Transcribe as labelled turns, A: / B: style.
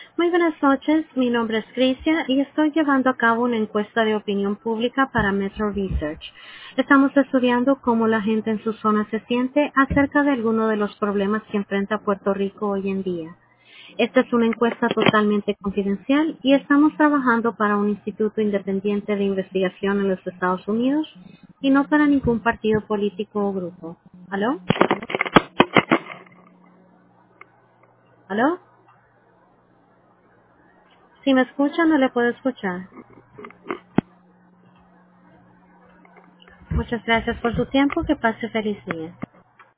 A: Muy buenas noches, mi nombre es Crisia y estoy llevando a cabo una encuesta de opinión pública para Metro Research. Estamos estudiando cómo la gente en su zona se siente acerca de algunos de los problemas que enfrenta Puerto Rico hoy en día. Esta es una encuesta totalmente confidencial y estamos trabajando para un instituto independiente de investigación en los Estados Unidos y no para ningún partido político o grupo. ¿Aló? ¿Aló? Si me escucha, no le puedo escuchar. Muchas gracias por su tiempo. Que pase feliz día.